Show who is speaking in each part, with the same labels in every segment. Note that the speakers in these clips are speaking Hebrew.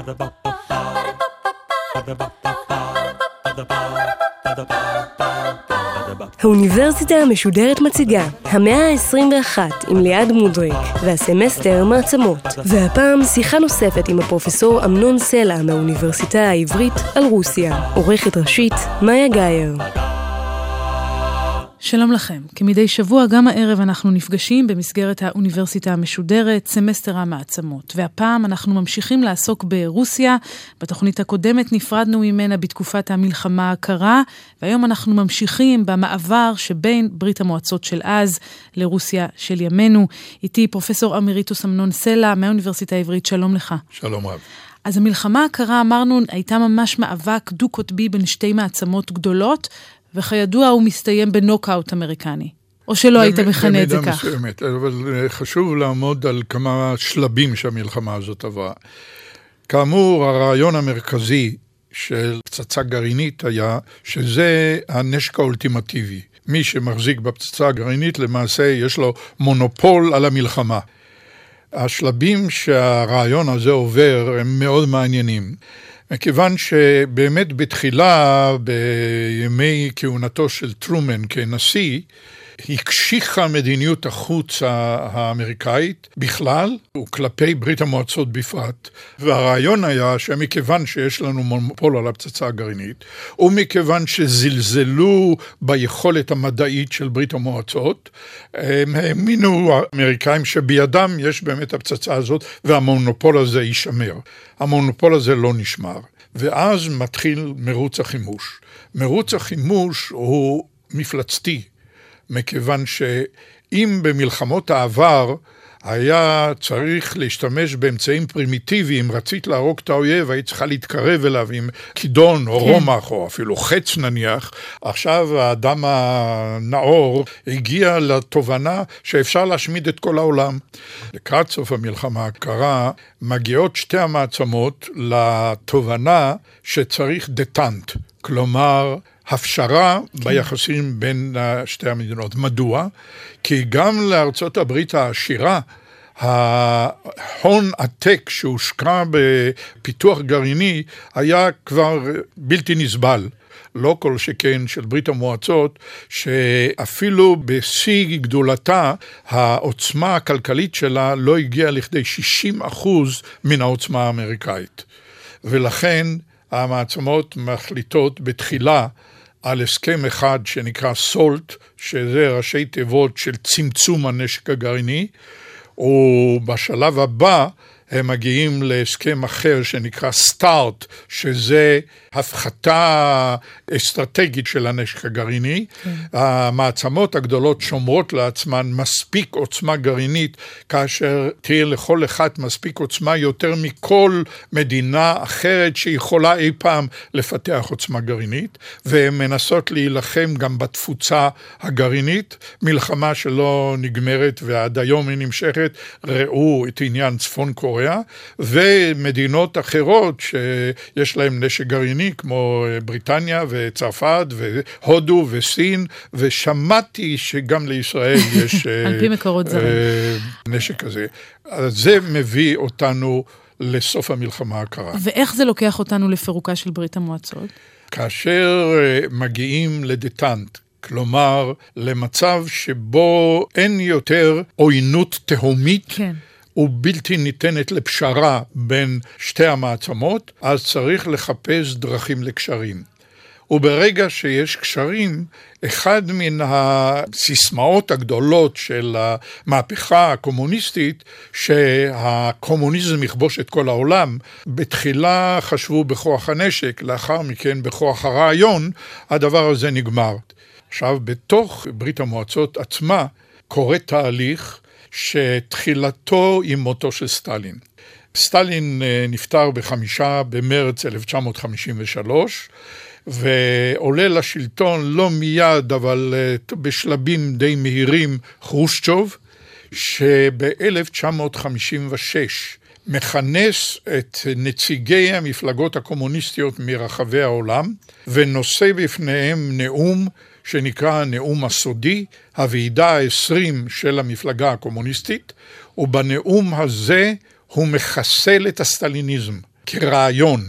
Speaker 1: האוניברסיטה המשודרת מציגה המאה ה-21 עם ליעד מודריק והסמסטר מעצמות, והפעם שיחה נוספת עם הפרופסור אמנון סלע מהאוניברסיטה העברית על רוסיה. עורכת ראשית מאיה גייר.
Speaker 2: שלום לכם. כמדי שבוע גם הערב אנחנו נפגשים במסגרת האוניברסיטה המשודרת סמסטר המעצמות, והפעם אנחנו ממשיכים לעסוק ברוסיה. בתוכנית הקודמת נפרדנו ממנה בתקופת המלחמה הקרה, והיום אנחנו ממשיכים במעבר שבין ברית המועצות של אז לרוסיה של ימינו. איתי פרופסור אמריטוס אמנון סלע מהאוניברסיטה העברית. שלום לך.
Speaker 3: שלום רב.
Speaker 2: אז המלחמה הקרה, אמרנו, הייתה ממש מאבק דו-קוטבי בין שתי מעצמות גדולות, וכידוע הוא מסתיים בנוקאוט אמריקני. או שלא היית מכנה את זה כך.
Speaker 3: מסוימת, אבל חשוב לעמוד על כמה שלבים שהמלחמה הזאת עברה. כאמור, הרעיון המרכזי של פצצה גרעינית היה שזה הנשק האולטימטיבי. מי שמחזיק בפצצה הגרעינית למעשה יש לו מונופול על המלחמה. השלבים שהרעיון הזה עובר הם מאוד מעניינים. מכיוון שבאמת בתחילה, בימי כהונתו של טרומן כנשיא, הקשיחה מדיניות החוץ האמריקאית בכלל, וכלפי ברית המועצות בפרט. והרעיון היה שמכיוון שיש לנו מונופול על הפצצה הגרעינית, ומכיוון שזלזלו ביכולת המדעית של ברית המועצות, הם האמינו האמריקאים שבידם יש באמת הפצצה הזאת, והמונופול הזה יישמר. המונופול הזה לא נשמר. ואז מתחיל מרוץ החימוש. מרוץ החימוש הוא מפלצתי. מכיוון שאם במלחמות העבר היה צריך להשתמש באמצעים פרימיטיביים, רצית להרוג את האויב, היית צריכה להתקרב אליו עם כידון או רומח או אפילו חץ נניח, עכשיו האדם הנאור הגיע לתובנה שאפשר להשמיד את כל העולם. לקראת סוף המלחמה הקרה, מגיעות שתי המעצמות לתובנה שצריך דטנט, כלומר הפשרה ביחסים בין שתי המדינות. מדוע? כי גם לארצות הברית העשירה, ההון עתק שהושקע בפיתוח גרעיני היה כבר בלתי נסבל. לא כל שכן של ברית המועצות, שאפילו בשיא גדולתה, העוצמה הכלכלית שלה לא הגיעה לכדי 60% מן העוצמה האמריקאית. ולכן המעצמות מחליטות בתחילה על הסכם אחד שנקרא סולט, שזה ראשי תיבות של צמצום הנשק הגרעיני, ובשלב הבא הם מגיעים להסכם אחר שנקרא סטארט, שזה הפחתה אסטרטגית של הנשק הגרעיני. המעצמות הגדולות שומרות לעצמן מספיק עוצמה גרעינית, כאשר תהיה לכל אחת מספיק עוצמה יותר מכל מדינה אחרת שיכולה אי פעם לפתח עוצמה גרעינית, והן מנסות להילחם גם בתפוצה הגרעינית, מלחמה שלא נגמרת ועד היום היא נמשכת. ראו את עניין צפון קוריאה, ומדינות אחרות שיש להם נשק גרעיני, כמו בריטניה וצרפת והודו וסין, ושמעתי שגם לישראל יש
Speaker 2: על פי מקורות זרים
Speaker 3: נשק כזה. אז זה מביא אותנו לסוף המלחמה הקרה.
Speaker 2: ואיך זה לוקח אותנו לפירוקה של ברית המועצות?
Speaker 3: כאשר מגיעים לדטנט, כלומר למצב שבו אין יותר עוינות תהומית,
Speaker 2: כן.
Speaker 3: ובלתי ניתנת לפשרה בין שתי המעצמות, אז צריך לחפש דרכים לקשרים. וברגע שיש קשרים, אחד מן הסיסמאות הגדולות של המהפכה הקומוניסטית, שהקומוניזם יכבוש את כל העולם, בתחילה חשבו בכוח הנשק, לאחר מכן בכוח הרעיון, הדבר הזה נגמר. עכשיו, בתוך ברית המועצות עצמה, קורה תהליך שתחילתו עם מותו של סטלין. סטלין נפטר ב5 במרץ 1953, ועולה לשלטון לא מיד, אבל בשלבים די מהירים, חרושצ'וב, שב-1956 מכנס את נציגי המפלגות הקומוניסטיות מרחבי העולם, ונושא בפניהם נאום שנקרא הנאום הסודי, הוועידה ה-20 של המפלגה הקומוניסטית, ובנאום הזה הוא מחסל את הסטליניזם. כרעיון,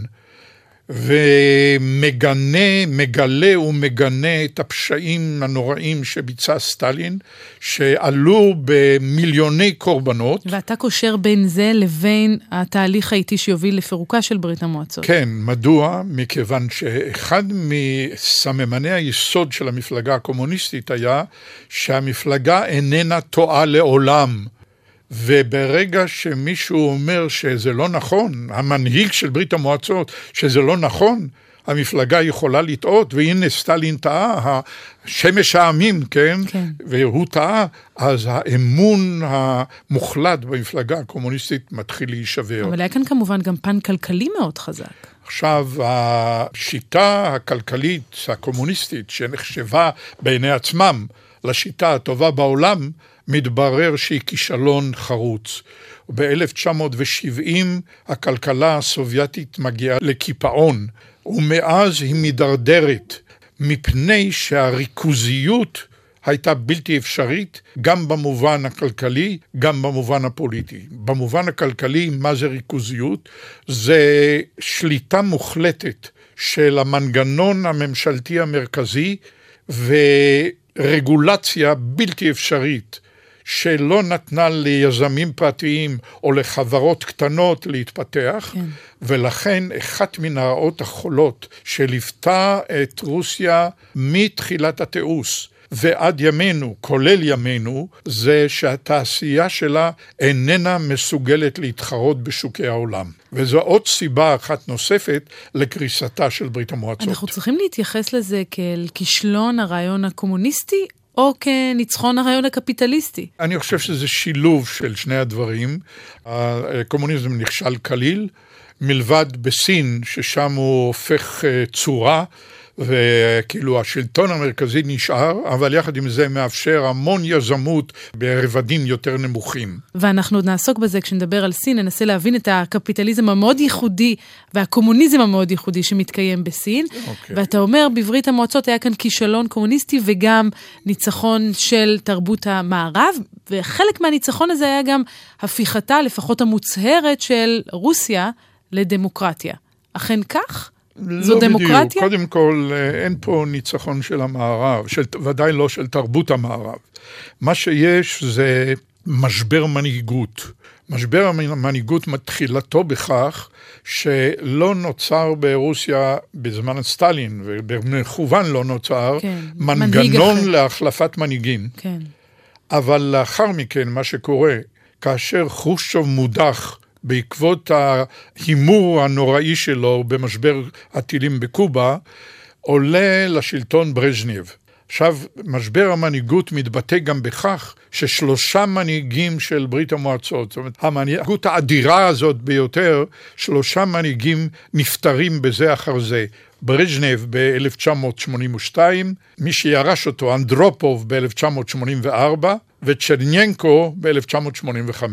Speaker 3: מגלה ומגנה את הפשעים הנוראים שביצע סטלין, שעלו במיליוני קורבנות.
Speaker 2: ואתה קושר בין זה לבין התהליך האיטי שיוביל לפירוקה של ברית המועצות.
Speaker 3: כן, מדוע? מכיוון שאחד מסממני היסוד של המפלגה הקומוניסטית היה שהמפלגה איננה טועה לעולם. וברגע שמישהו אומר שזה לא נכון, המנהיג של ברית המועצות, שזה לא נכון, המפלגה יכולה לטעות, והנה סטלין טעה, שמש העמים, כן? כן. והוא טעה, אז האמון המוחלט במפלגה הקומוניסטית מתחיל להישבר.
Speaker 2: אבל היה כאן כמובן גם פן כלכלי מאוד חזק.
Speaker 3: עכשיו, השיטה הכלכלית הקומוניסטית, שנחשבה בעיני עצמם לשיטה הטובה בעולם, מתברר שהיא כישלון חרוץ. ב-1970 הכלכלה הסובייטית מגיעה לקיפאון, ומאז היא מדרדרת, מפני שהריכוזיות הייתה בלתי אפשרית, גם במובן הכלכלי, גם במובן הפוליטי. במובן הכלכלי, מה זה ריכוזיות? זה שליטה מוחלטת של המנגנון הממשלתי המרכזי, ורגולציה בלתי אפשרית, שלא נתנה ליזמים פרטיים או לחברות קטנות להתפתח, כן. ולכן אחת מן הרעות החולות שליוותה את רוסיה מתחילת התיעוש ועד ימינו, כולל ימינו, זה שהתעשייה שלה איננה מסוגלת להתחרות בשוקי העולם. וזו עוד סיבה אחת נוספת לקריסתה של ברית המועצות.
Speaker 2: אנחנו צריכים להתייחס לזה כאל כישלון הרעיון הקומוניסטי, או כניצחון הרעיון הקפיטליסטי?
Speaker 3: אני חושב שזה שילוב של שני הדברים. הקומוניזם נכשל כליל, מלבד בסין, ששם הוא הופך צורה, וכאילו השלטון המרכזי נשאר, אבל יחד עם זה מאפשר המון יזמות ברבדים יותר נמוכים.
Speaker 2: ואנחנו עוד נעסוק בזה כשנדבר על סין, ננסה להבין את הקפיטליזם המאוד ייחודי, והקומוניזם המאוד ייחודי שמתקיים בסין. ואתה אומר, בברית המועצות היה כאן כישלון קומוניסטי, וגם ניצחון של תרבות המערב, וחלק מהניצחון הזה היה גם הפיכתה, לפחות המוצהרת של רוסיה, לדמוקרטיה. אכן כך? זו דמוקרטיה?
Speaker 3: בדיוק. קודם כל, אין פה ניצחון של המערב, ודאי לא של תרבות המערב. מה שיש זה משבר מנהיגות. משבר המנהיגות מתחילתו בכך שלא נוצר ברוסיה בזמן סטלין, ובמכוון לא נוצר, כן. מנגנון להחלפת מנהיגים. כן. אבל לאחר מכן, מה שקורה, כאשר חרושצ'וב מודח, בעקבות ההימור הנוראי שלו במשבר הטילים בקובה, עולה לשלטון ברז'נייב. עכשיו, משבר המנהיגות מתבטא גם בכך ששלושה מנהיגים של ברית המועצות, זאת אומרת, המנהיגות האדירה הזאת ביותר, שלושה מנהיגים נפטרים בזה אחר זה. ברז'נייב ב-1982, מי שירש אותו, אנדרופוב ב-1984, וצ'רניאנקו ב-1985.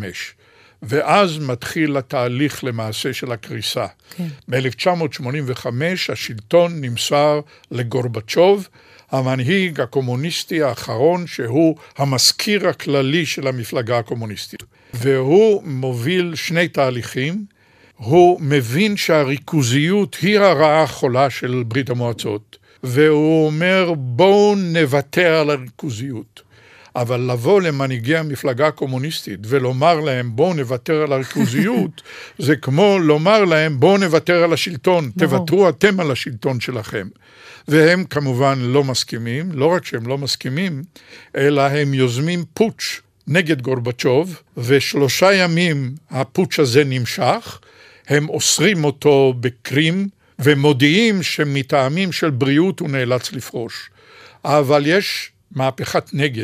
Speaker 3: ואז מתחיל התהליך למעשה של הקריסה. כן. ב-1985 השלטון נמסר לגורבצ'וב, המנהיג הקומוניסטי האחרון, שהוא המזכיר הכללי של המפלגה הקומוניסטית. והוא מוביל שני תהליכים. הוא מבין שהריכוזיות היא הרעה החולה של ברית המועצות, והוא אומר בואו נוותר על הריכוזיות. אבל לבוא למנהיגי המפלגה הקומוניסטית ולומר להם בואו נוותר על הריכוזיות, זה כמו לומר להם בואו נוותר על השלטון, תוותרו אתם על השלטון שלכם. והם כמובן לא מסכימים, לא רק שהם לא מסכימים, אלא הם יוזמים פוטש נגד גורבצ'וב, ו3 ימים הפוטש הזה נמשך, הם אוסרים אותו בקרים, ומודיעים שמטעמים של בריאות הוא נאלץ לפרוש. אבל יש מהפכת נגד,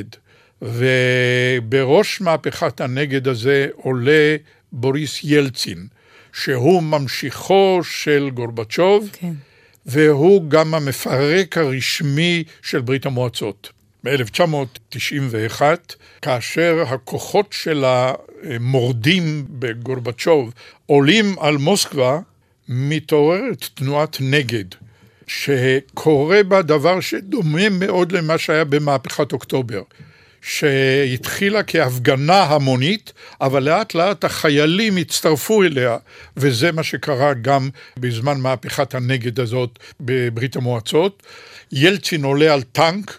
Speaker 3: ובראש מהפכת הנגד הזה עולה בוריס ילצין, שהוא ממשיכו של גורבצ'וב, כן. והוא גם המפרק הרשמי של ברית המועצות. ב-1991, כאשר הכוחות של המורדים בגורבצ'וב עולים על מוסקבה, מתעוררת תנועת נגד, שקורה בה דבר שדומה מאוד למה שהיה במהפכת אוקטובר, שהתחילה כהפגנה המונית, אבל לאט לאט החיילים הצטרפו אליה, וזה מה שקרה גם בזמן מהפכת הנגד הזאת בברית המועצות. ילצין עולה על טנק,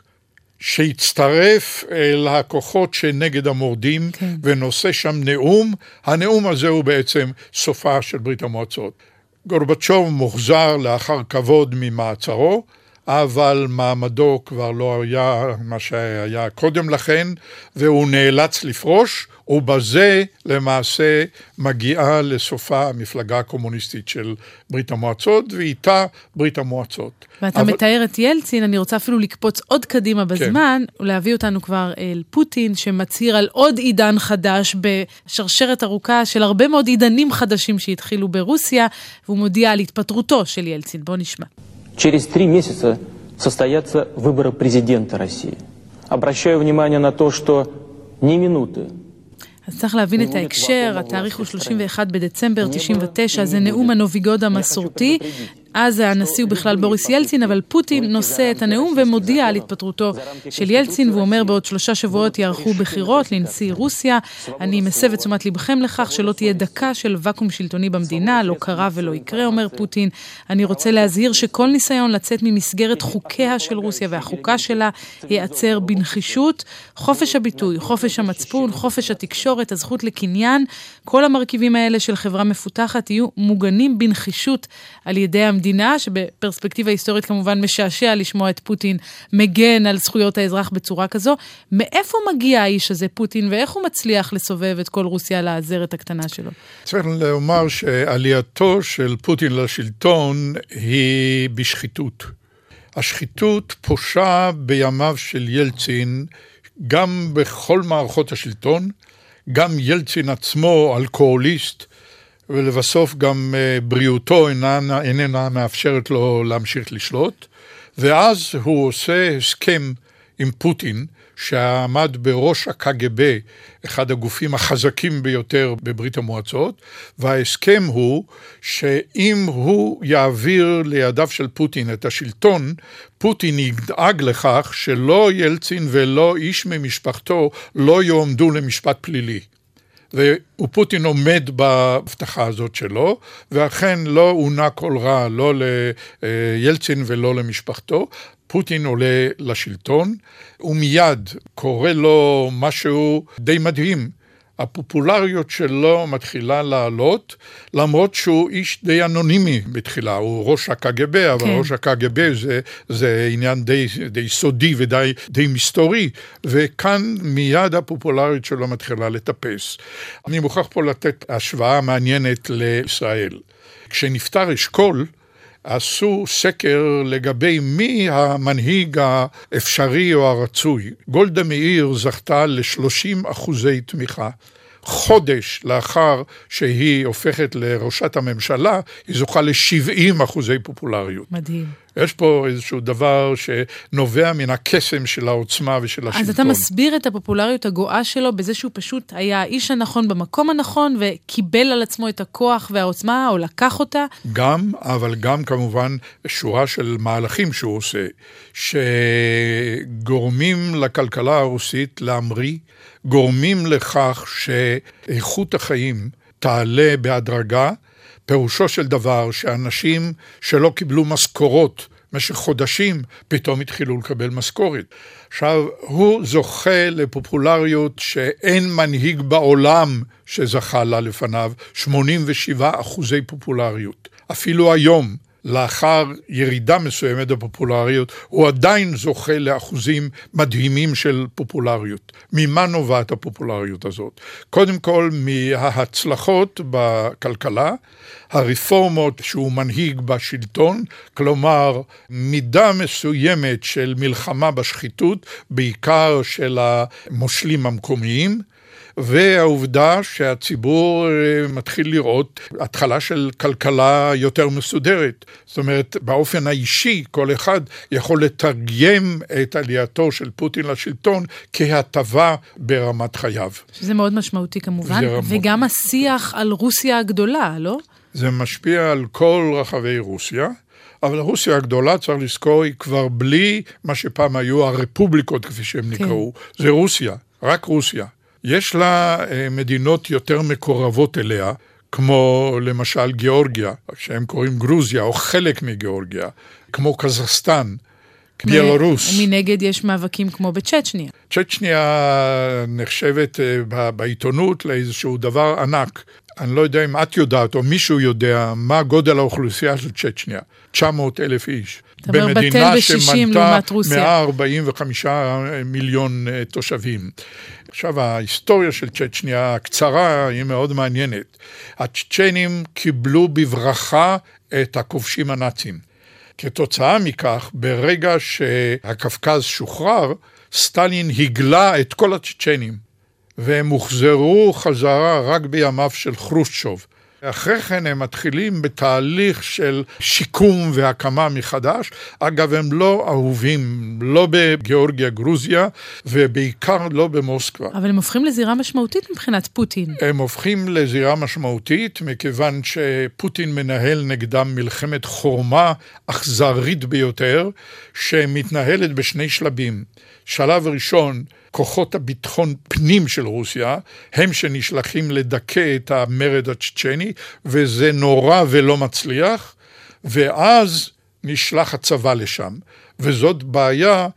Speaker 3: שהצטרף אל הכוחות שנגד המורדים, ונושא שם נאום. הנאום הזה הוא בעצם סופה של ברית המועצות. גורבצ'וב מוחזר לאחר כבוד ממעצרו, אבל מעמדו כבר לא היה מה שהיה קודם לכן, והוא נאלץ לפרוש, ובזה למעשה מגיעה לסופה המפלגה הקומוניסטית של ברית המועצות, ואיתה ברית המועצות.
Speaker 2: ואתה מתאר את ילצין, אני רוצה אפילו לקפוץ עוד קדימה בזמן, ולהביא אותנו כבר אל פוטין, שמצהיר על עוד עידן חדש, בשרשרת ארוכה של הרבה מאוד עידנים חדשים שהתחילו ברוסיה, והוא מודיע על התפטרותו של ילצין. בוא נשמע.
Speaker 4: Через 3 месяца состоятся выборы президента России. Обращаю внимание на то, что ни минуты.
Speaker 2: אז צריך להבין את ההקשר, התאריך הוא 31 בדצמבר 99, זה נאום הנוביגוד המסורתי, אז הנשיא הוא בכלל בוריס ילצין, אבל פוטין נושא את הנאום ומודיע על התפטרותו של ילצין, והוא אומר בעוד 3 שבועות יערכו בחירות לנשיא רוסיה, אני מסב את תשומת לבכם לכך שלא תהיה דקה של וקום שלטוני במדינה, לא קרה ולא יקרה, אומר פוטין, אני רוצה להזהיר שכל ניסיון לצאת ממסגרת חוקיה של רוסיה והחוקה שלה ייעצר בנחישות, חופש הביטוי, חופש המצפון, חופש התקשורת, הזכות לקניין, כל המרכיבים האלה של חברה מפותחת יהיו מוגנים בנחישות על ידי המדינה, שבפרספקטיבה היסטורית כמובן משעשע לשמוע את פוטין מגן על זכויות האזרח בצורה כזו. מאיפה מגיע האיש הזה פוטין, ואיך הוא מצליח לסובב את כל רוסיה לעזרת הקטנה שלו? צריך
Speaker 3: לומר שעלייתו של פוטין לשלטון היא בשחיתות. השחיתות פושה בימיו של ילצין, גם בכל מערכות השלטון, גם ילצין עצמו אלכוהוליסט, ולבסוף גם בריאותו איננה מאפשרת לו להמשיך לשלוט, ואז הוא עושה הסכם עם פוטין, שעמד בראש הקג"ב, אחד הגופים החזקים ביותר בברית המועצות, וההסכם הוא שאם הוא יעביר לידיו של פוטין את השלטון, פוטין ידאג לכך שלא ילצין ולא איש ממשפחתו לא יועמדו למשפט פלילי. ופוטין עומד בהבטחה הזאת שלו, ואכן לא עונה כל רע, לא לילצין ולא למשפחתו. פוטין עולה לשלטון, ומיד קורא לו משהו די מדהים. הפופולריות שלו מתחילה לעלות, למרות שהוא איש די אנונימי בתחילה, הוא ראש הקג"ב, אבל ראש הקג"ב זה עניין די סודי ודי מסתורי, וכאן מיד הפופולריות שלו מתחילה לטפס. אני מוכרח פה לתת השוואה מעניינת לישראל. כשנפטר אשכול, עשו סקר לגבי מי המנהיג האפשרי או הרצוי. גולדה מאיר זכתה ל30% תמיכה. חודש לאחר שהיא הופכת לראשת הממשלה, היא זוכה ל70% פופולריות.
Speaker 2: מדהים.
Speaker 3: יש פה איזשהו דבר שנובע מן הקסם של העוצמה ושל השלטון.
Speaker 2: אז אתה מסביר את הפופולריות הגואה שלו בזה שהוא פשוט היה האיש הנכון במקום הנכון, וקיבל על עצמו את הכוח והעוצמה, או לקח אותה?
Speaker 3: גם, אבל גם כמובן שורה של מהלכים שהוא עושה, שגורמים לכלכלה הרוסית להמריא, גורמים לכך שאיכות החיים תעלה בהדרגה, פירושו של דבר שאנשים שלא קיבלו משכורות במשך חודשים, פתאום התחילו לקבל משכורת. עכשיו, הוא זוכה לפופולריות שאין מנהיג בעולם שזכה לה לפניו, 87% פופולריות. אפילו היום, לאחר ירידה מסוימת בפופולריות, הוא עדיין זוכה לאחוזים מדהימים של פופולריות. ממה נובעת הפופולריות הזאת? קודם כל, מההצלחות בכלכלה, הרפורמות שהוא מנהיג בשלטון, כלומר, מידה מסוימת של מלחמה בשחיתות, בעיקר של המושלים המקומיים, והעובדה שהציבור מתחיל לראות התחלה של כלכלה יותר מסודרת. זאת אומרת, באופן האישי, כל אחד יכול לתרגם את עלייתו של פוטין לשלטון כהטבה ברמת חייו.
Speaker 2: שזה מאוד משמעותי כמובן, וגם השיח על רוסיה הגדולה, לא?
Speaker 3: זה משפיע על כל רחבי רוסיה. אבל רוסיה הגדולה, צריך לזכור, היא כבר בלי מה שפעם היו הרפובליקות, כפי שהם נקראו. זה רוסיה, רק רוסיה. יש לה מדינות יותר מקורבות אליה, כמו למשל גיאורגיה, שהם קוראים גרוזיה, או חלק מגיאורגיה, כמו קזחסטן, בלרוס.
Speaker 2: מנגד יש מאבקים כמו בצ'צ'ניה.
Speaker 3: צ'צ'ניה נחשבת בעיתונות לאיזשהו דבר ענק. אני לא יודע אם את יודעת או מישהו יודע מה גודל האוכלוסייה של צ'צ'ניה. 900,000 איש.
Speaker 2: במדינה שמנתה
Speaker 3: 145 מיליון תושבים. עכשיו, ההיסטוריה של צ'צ'ניה הקצרה היא מאוד מעניינת. הצ'צ'נים קיבלו בברכה את הכובשים הנאצים. כתוצאה מכך, ברגע שהקווקז שוחרר, סטלין הגלה את כל הצ'צ'נים, והם הוחזרו חזרה רק בימיו של חרושצ'וב. אחרי כן הם מתחילים בתהליך של שיקום והקמה מחדש. אגב, הם לא אהובים, לא בגיאורגיה, גרוזיה, ובעיקר לא במוסקבה.
Speaker 2: אבל הם הופכים לזירה משמעותית מבחינת פוטין.
Speaker 3: הם הופכים לזירה משמעותית, מכיוון שפוטין מנהל נגדם מלחמת חורמה אכזרית ביותר, שמתנהלת בשני שלבים. שלב ראשון, כוחות הביטחון פנים של רוסיה, הם שנשלחים לדכא את המרד הצ'צ'ני, וזה נורא ולא מצליח, ואז נשלח הצבא לשם. וזאת בעיה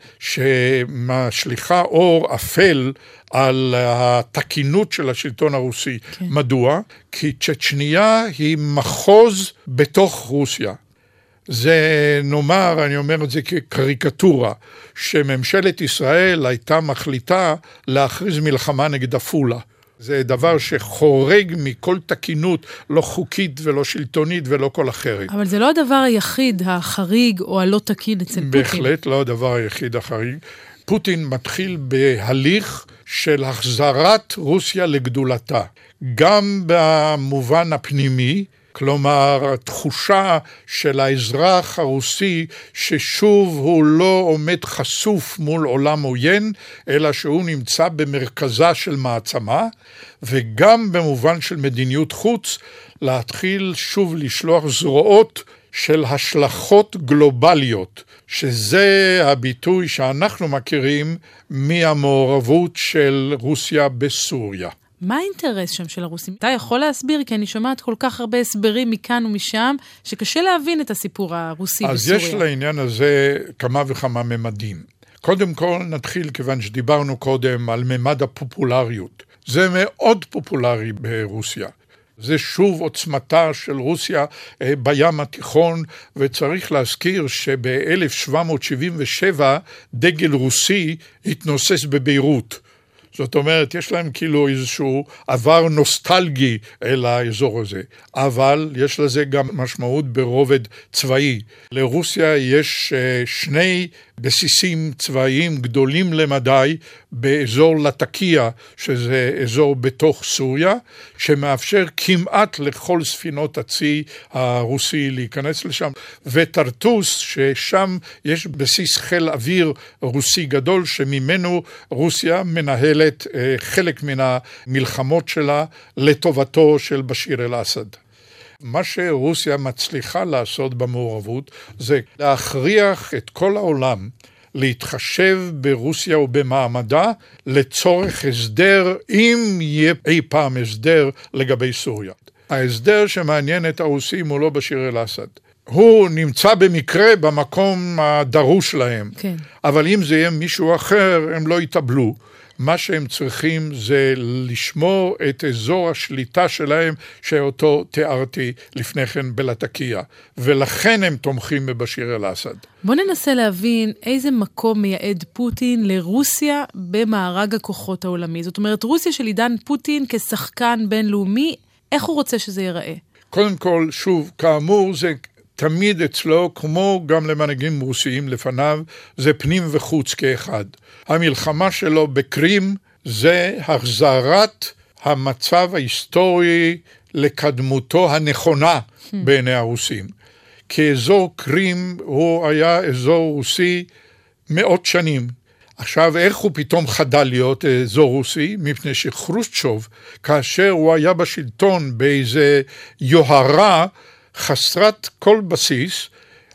Speaker 3: שמשליחה אור אפל על התקינות של השלטון הרוסי. כן. מדוע? כי צ'צ'ניה היא מחוז בתוך רוסיה. זה נאמר, אני אומר את זה כקריקטורה, שממשלת ישראל הייתה מחליטה להכריז מלחמה נגד עפולה. זה דבר שחורג מכל תקינות, לא חוקית ולא שלטונית ולא כל אחרת.
Speaker 2: אבל זה לא הדבר היחיד, החריג או הלא תקין אצל פוטין.
Speaker 3: בהחלט לא הדבר היחיד החריג. פוטין מתחיל בהליך של החזרת רוסיה לגדולתה. גם במובן הפנימי, כלומר, התחושה של האזרח הרוסי ששוב הוא לא עומד חשוף מול עולם עוין, אלא שהוא נמצא במרכזה של מעצמה, וגם במובן של מדיניות חוץ, להתחיל שוב לשלוח זרועות של השלכות גלובליות, שזה הביטוי שאנחנו מכירים מהמעורבות של רוסיה בסוריה.
Speaker 2: מה האינטרס שם של הרוסים? אתה יכול להסביר, כי אני שומעת כל כך הרבה הסברים מכאן ומשם, שקשה להבין את הסיפור הרוסי בסוריה.
Speaker 3: אז יש לעניין הזה כמה וכמה ממדים. קודם כל נתחיל, כיוון שדיברנו קודם על ממד הפופולריות. זה מאוד פופולרי ברוסיה. זה שוב עוצמתה של רוסיה בים התיכון, וצריך להזכיר שב-1777 דגל רוסי התנוסס בביירות. זאת אומרת, יש להם כאילו איזשהו עבר נוסטלגי אל האזור הזה, אבל יש לזה גם משמעות ברובד צבאי. לרוסיה יש שני בסיסים צבאיים גדולים למדי באזור לטקיה, שזה אזור בתוך סוריה, שמאפשר כמעט לכל ספינות הצי הרוסי להיכנס לשם, וטרטוס, ששם יש בסיס חיל אוויר רוסי גדול, שממנו רוסיה מנהלת חלק מן המלחמות שלה לטובתו של בשיר אל-אסד. מה שרוסיה מצליחה לעשות במעורבות זה להכריח את כל העולם להתחשב ברוסיה ובמעמדה לצורך הסדר, אם יהיה אי פעם הסדר לגבי סוריה. ההסדר שמעניין את הרוסים הוא לא בשיר אל-אסד. הוא נמצא במקרה במקום הדרוש להם. כן. אבל אם זה יהיה מישהו אחר, הם לא יתאבלו. מה שהם צריכים זה לשמור את אזור השליטה שלהם, שאותו תיארתי לפני כן בלטקיה, ולכן הם תומכים בבשיר אל-אסד.
Speaker 2: בוא ננסה להבין איזה מקום מייעד פוטין לרוסיה במארג הכוחות העולמי. זאת אומרת, רוסיה של עידן פוטין כשחקן בינלאומי, איך הוא רוצה שזה ייראה?
Speaker 3: קודם כל, שוב, כאמור, זה תמיד אצלו, כמו גם למנהיגים רוסיים לפניו, זה פנים וחוץ כאחד. המלחמה שלו בקרים זה החזרת המצב ההיסטורי לקדמותו הנכונה בעיני הרוסים. כי אזור קרים הוא היה אזור רוסי מאות שנים. עכשיו, איך הוא פתאום חדל להיות אזור רוסי? מפני שחרושצ'וב, כאשר הוא היה בשלטון באיזה יוהרה חסרת כל בסיס,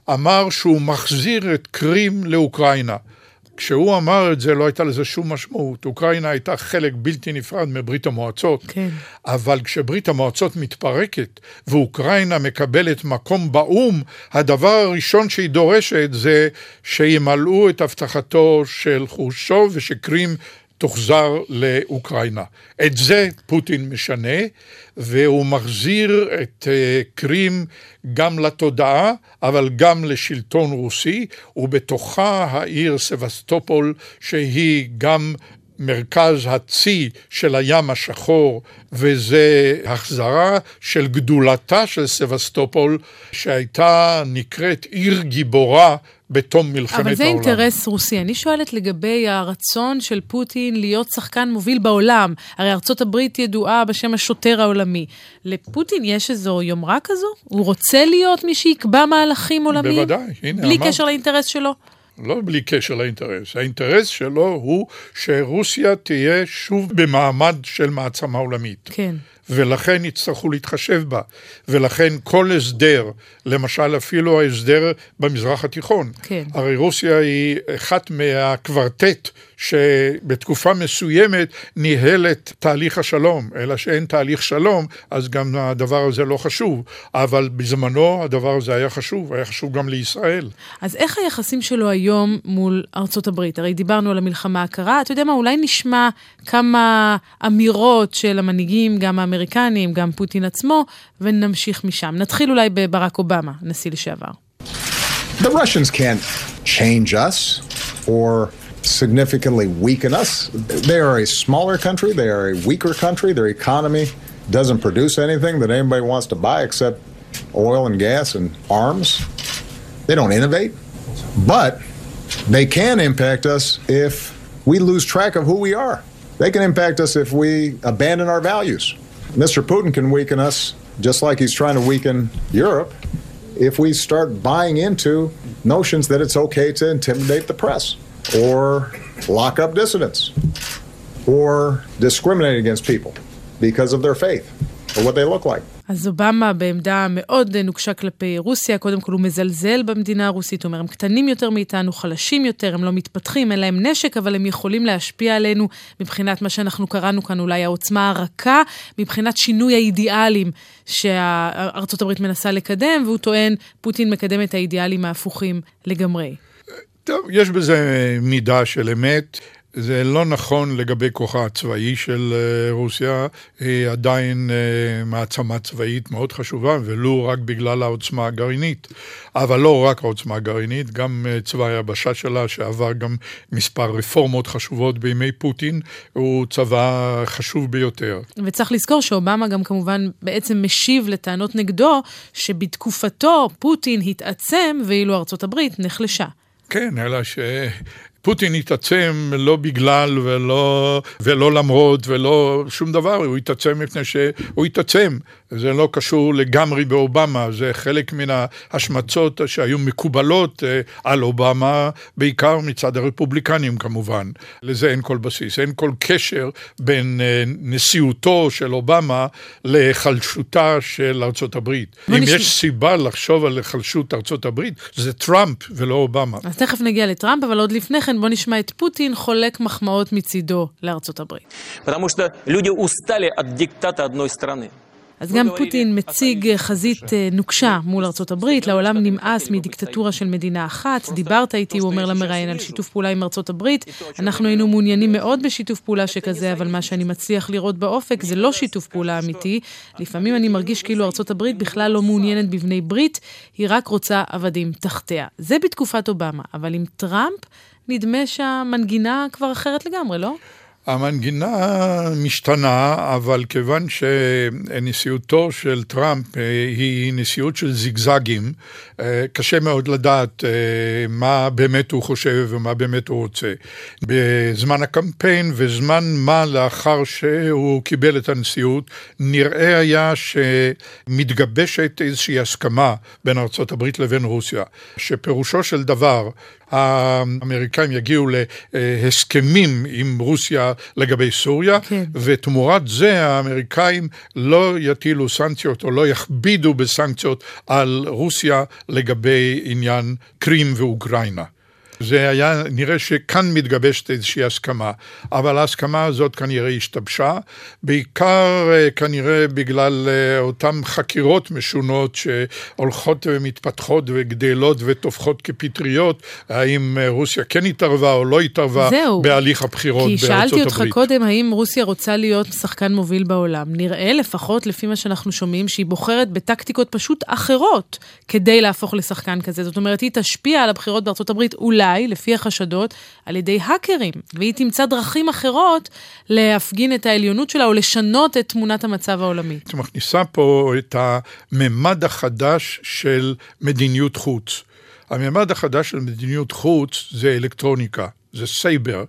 Speaker 3: אמר שהוא מחזיר את קרים לאוקראינה. כשהוא אמר את זה, לא הייתה לזה שום משמעות. אוקראינה הייתה חלק בלתי נפרד מברית המועצות.
Speaker 2: כן.
Speaker 3: אבל כשברית המועצות מתפרקת, ואוקראינה מקבלת מקום באום, הדבר הראשון שהיא דורשת זה שימלאו את הבטחתו של חרושצ'וב, ושקרים תוחזר לאוקראינה. את זה פוטין משנה, והוא מחזיר את קרים גם לתודעה, אבל גם לשלטון רוסי, ובתוכה העיר סבסטופול, שהיא גם מרכז הצי של הים השחור, וזה החזרה של גדולתה של סבסטופול, שהייתה נקראת עיר גיבורה בתום מלחמת העולם.
Speaker 2: אבל זה אינטרס רוסי. אני שואלת לגבי הרצון של פוטין להיות שחקן מוביל בעולם. הרי ארצות הברית ידועה בשם השוטר העולמי. לפוטין יש איזו יומרה כזו? הוא רוצה להיות מי שיקבע מהלכים עולמיים?
Speaker 3: בוודאי. הנה,
Speaker 2: בלי קשר לאינטרס שלו?
Speaker 3: לא בלי קשר לאינטרס. האינטרס שלו הוא שרוסיה תהיה שוב במעמד של מעצמה עולמית.
Speaker 2: כן.
Speaker 3: ולכן יצטרכו להתחשב בה. ולכן כל הסדר, למשל אפילו ההסדר במזרח התיכון.
Speaker 2: כן.
Speaker 3: הרי רוסיה היא אחת מהקוורטט שבתקופה מסוימת ניהלת תהליך השלום, אלא שאין תהליך שלום, אז גם הדבר הזה לא חשוב. אבל בזמנו הדבר הזה היה חשוב גם לישראל.
Speaker 2: אז איך היחסים שלו היום מול ארצות הברית? הרי דיברנו על המלחמה הקרה, אתה יודע מה, אולי נשמע כמה אמירות של המנהיגים, גם האמריקנים, גם פוטין עצמו, ונמשיך משם. נתחיל אולי בברק אובמה, נשיא לשעבר.
Speaker 5: The Russians can't change us or significantly weaken us. They are a smaller country, they are a weaker country, their economy doesn't produce anything that anybody wants to buy except oil and gas and arms. They don't innovate, but they can impact us if we lose track of who we are. They can impact us if we abandon our values. Mr. Putin can weaken us just like he's trying to weaken Europe if we start buying into notions that it's okay to intimidate the press or lock up dissidents or discriminate against people because of their faith or what they look like.
Speaker 2: אז אובמה בעמדה מאוד נוקשה כלפי רוסיה, קודם כל הוא מזלזל במדינה הרוסית, הוא אומר, הם קטנים יותר מאיתנו, חלשים יותר, הם לא מתפתחים, אין להם נשק, אבל הם יכולים להשפיע עלינו מבחינת מה שאנחנו קראנו כאן, אולי העוצמה הרכה, מבחינת שינוי האידיאלים שארצות הברית מנסה לקדם, והוא טוען, פוטין מקדם את האידיאלים ההפוכים לגמרי.
Speaker 3: טוב, יש בזה מידה של אמת. זה לא נכון לגבי כוחה הצבאי של רוסיה, היא עדיין מעצמה צבאית מאוד חשובה, ולא רק בגלל העוצמה הגרעינית. אבל לא רק העוצמה הגרעינית, גם צבא היבשה שלה, שעבר גם מספר רפורמות חשובות בימי פוטין, הוא צבא חשוב ביותר. וצריך
Speaker 2: לזכור שאובמה גם כמובן בעצם משיב לטענות נגדו, שבתקופתו פוטין התעצם, ואילו ארצות הברית נחלשה.
Speaker 3: כן, אלא פוטין התעצם לא בגלל ולא למרות ולא שום דבר, הוא התעצם מפני שהוא התעצם. זה לא קשור לגמרי באובמה, זה חלק מן ההשמצות שהיו מקובלות על אובמה, בעיקר מצד הרפובליקנים כמובן. לזה אין כל בסיס, אין כל קשר בין נשיאותו של אובמה לחלשותה של ארצות הברית. אם יש סיבה לחשוב על חלשות ארצות הברית, זה טראמפ ולא אובמה.
Speaker 2: אז תכף נגיע לטראמפ, אבל עוד לפני כן בוא נשמע את פוטין חולק מחמאות מצידו לארצות הברית.
Speaker 4: Потому что люди устали от диктата одной страны.
Speaker 2: אז גם פוטין מציג חזית נוקשה מול ארצות הברית, לעולם נמאס מדיקטטורה של מדינה אחת, דיברת איתי, הוא אומר למראיין, על שיתוף פעולה עם ארצות הברית, אנחנו היינו מעוניינים מאוד בשיתוף פעולה שכזה, אבל מה שאני מצליח לראות באופק זה לא שיתוף פעולה אמיתי, לפעמים אני מרגיש כאילו ארצות הברית בכלל לא מעוניינת בבני ברית, היא רק רוצה עבדים תחתיה. זה בתקופת אובמה, אבל עם טראמפ נדמה שהמנגינה כבר אחרת לגמרי, לא?
Speaker 3: המנגינה משתנה, אבל כיוון שנשיאותו של טראמפ היא נשיאות של זיגזגים, קשה מאוד לדעת מה באמת הוא חושב ומה באמת הוא רוצה. בזמן הקמפיין וזמן מה לאחר שהוא קיבל את הנשיאות, נראה היה שמתגבשת איזושהי הסכמה בין ארצות הברית לבין רוסיה, שפירושו של דבר האמריקאים יגיעו להסכמים עם רוסיה לגבי סוריה, ותמורת זה האמריקאים לא יטילו סנקציות או לא יכבידו בסנקציות על רוסיה לגבי עניין קרים ואוקראינה. זה היה נראה שכאן מתגבשת איזושהי הסכמה, אבל ההסכמה הזאת כנראה השתבשה, בעיקר כנראה בגלל אותן חקירות משונות שהולכות ומתפתחות וגדלות ותופחות כפטריות, האם רוסיה כן התערבה או לא התערבה בהליך הבחירות בארצות הברית.
Speaker 2: כי שאלתי אותך קודם, האם רוסיה רוצה להיות שחקן מוביל בעולם? נראה לפחות לפי מה שאנחנו שומעים, שהיא בוחרת בטקטיקות פשוט אחרות כדי להפוך לשחקן כזה. זאת אומרת, היא תשפיע על הבחירות בארצות הברית אולי, לפי החשדות, על ידי האקרים, והיא תמצא דרכים אחרות להפגין את העליונות שלה, או לשנות את תמונת המצב העולמי.
Speaker 3: את מכניסה פה את הממד החדש של מדיניות חוץ. הממד החדש של מדיניות חוץ זה אלקטרוניקה, זה סייבר,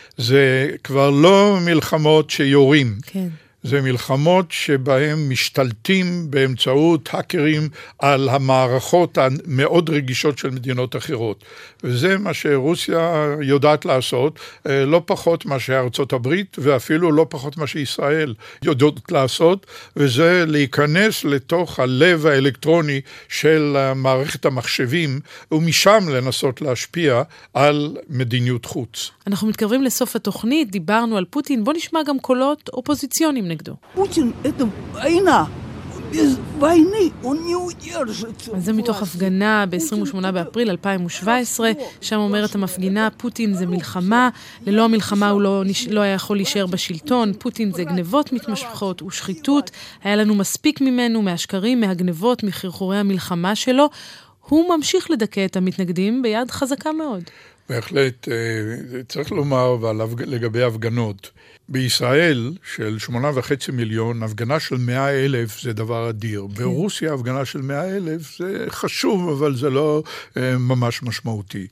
Speaker 3: זה כבר לא מלחמות שיורים.
Speaker 2: כן.
Speaker 3: זה מלחמות שבהם משתלטים באמצעות האקרים על המערכות המאוד רגישות של מדינות אחרות. וזה מה שרוסיה יודעת לעשות, לא פחות מה שארצות הברית, ואפילו לא פחות מה שישראל יודעת לעשות, וזה להיכנס לתוך הלב האלקטרוני של מערכת המחשבים, ומשם לנסות להשפיע על מדיניות חוץ.
Speaker 2: אנחנו מתקרבים לסוף התוכנית, דיברנו על פוטין, בוא נשמע גם קולות אופוזיציוניים נגדו.
Speaker 6: פוטין, это война. без войны он не удержится.
Speaker 2: זה מתוך הפגנה ב-28 באפריל 2017, שם אומרת המפגינה, פוטין זה מלחמה, ללא המלחמה הוא לא היה יכול להישאר בשלטון, פוטין זה גנבות מתמשכות ושחיתות, היה לנו מספיק ממנו, מהשקרים, מהגנבות, מחרחורי המלחמה שלו, הוא ממשיך לדכא את המתנגדים ביד חזקה מאוד.
Speaker 3: בהחלט, צריך לומר לגבי הפגנות. בישראל של 8.5 מיליון, הפגנה של 100,000 זה דבר אדיר. ברוסיה הפגנה של 100,000 זה חשוב, אבל זה לא ממש משמעותי.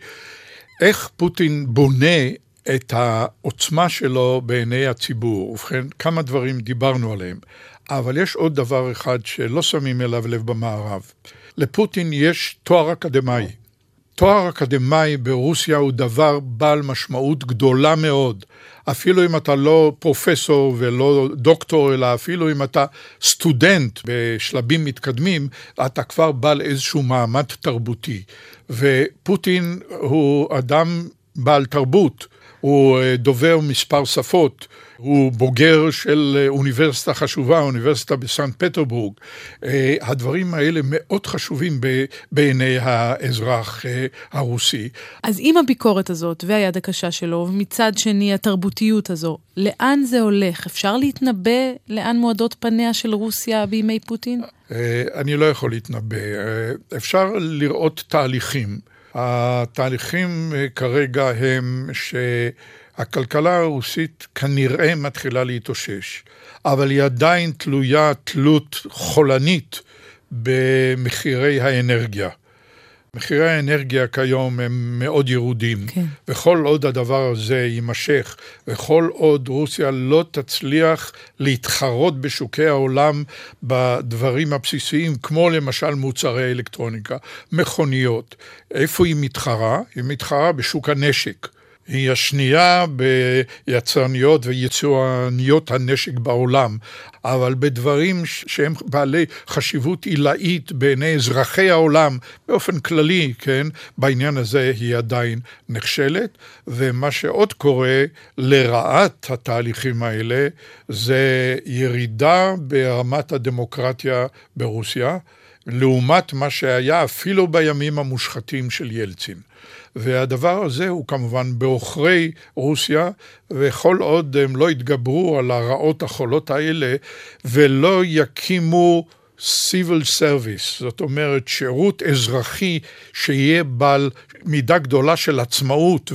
Speaker 3: איך פוטין בונה את העוצמה שלו בעיני הציבור? ובכן, כמה דברים דיברנו עליהם. אבל יש עוד דבר אחד שלא שמים אליו לב במערב. לפוטין יש תואר אקדמי. תואר אקדמי ברוסיה הוא דבר בעל משמעות גדולה מאוד. אפילו אם אתה לא פרופסור ולא דוקטור, אלא אפילו אם אתה סטודנט בשלבים מתקדמים, אתה כבר בעל איזשהו מעמד תרבותי. ופוטין הוא אדם בעל תרבות, הוא דובר מספר שפות, הוא בוגר של אוניברסיטה חשובה, אוניברסיטה בסנט פטרבורג. הדברים האלה מאוד חשובים בעיני האזרח הרוסי.
Speaker 2: אז עם הביקורת הזאת והיד הקשה שלו, ומצד שני התרבותיות הזו, לאן זה הולך? אפשר להתנבא לאן מועדות פניה של רוסיה בימי פוטין?
Speaker 3: אני לא יכול להתנבא. אפשר לראות תהליכים. התהליכים כרגע הם שהכלכלה הרוסית כנראה מתחילה להתאושש, אבל היא עדיין תלויה תלות חולנית במחירי האנרגיה. מחירי האנרגיה כיום הם מאוד ירודים, וכל עוד הדבר הזה יימשך, וכל עוד רוסיה לא תצליח להתחרות בשוקי העולם בדברים הבסיסיים, כמו למשל מוצרי אלקטרוניקה, מכוניות. איפה היא מתחרה? היא מתחרה בשוק הנשק. היא השנייה ביצרניות ויצואניות הנשק בעולם, אבל בדברים שהם בעלי חשיבות עילאית בעיני אזרחי העולם, באופן כללי, כן, בעניין הזה היא עדיין נכשלת, ומה שעוד קורה לרעת התהליכים האלה, זה ירידה ברמת הדמוקרטיה ברוסיה, לעומת מה שהיה אפילו בימים המושחתים של ילצין. והדבר הזה הוא כמובן באוכרי רוסיה, וכל עוד הם לא יתגברו על הרעות החולות האלה, ולא יקימו civil service, זאת אומרת שירות אזרחי שיהיה בעל מידה גדולה של עצמאות,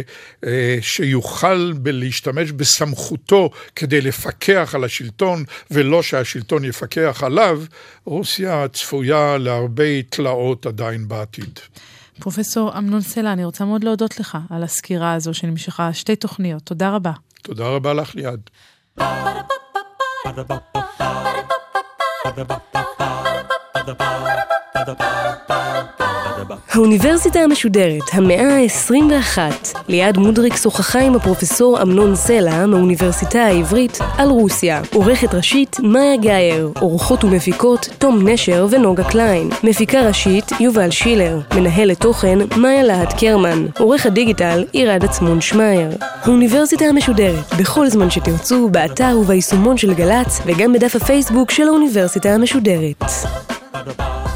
Speaker 3: ושיוכל להשתמש בסמכותו כדי לפקח על השלטון, ולא שהשלטון יפקח עליו, רוסיה צפויה להרבה תלאות עדיין בעתיד.
Speaker 2: פרופסור אמנון סלע, אני רוצה מאוד להודות לך על הסקירה הזו שנמשכה 2 תוכניות. תודה רבה.
Speaker 3: תודה רבה לך ליעד.
Speaker 7: Ba-da-ba-ba-ba
Speaker 1: האוניברסיטה המשודרת, המאה ה-21. ליעד מודריק שוחחה עם הפרופסור אמנון סלע מהאוניברסיטה העברית על רוסיה. עורכת ראשית מאיה גייר, עורכות ומפיקות תום נשר ונוגה קליין. מפיקה ראשית יובל שילר, מנהלת תוכן מאיה להט קרמן, עורך הדיגיטל עירד עצמון שמייר. האוניברסיטה המשודרת, בכל זמן שתרצו, באתר וביישומון של גלץ וגם בדף הפייסבוק של האוניברסיטה המשודרת.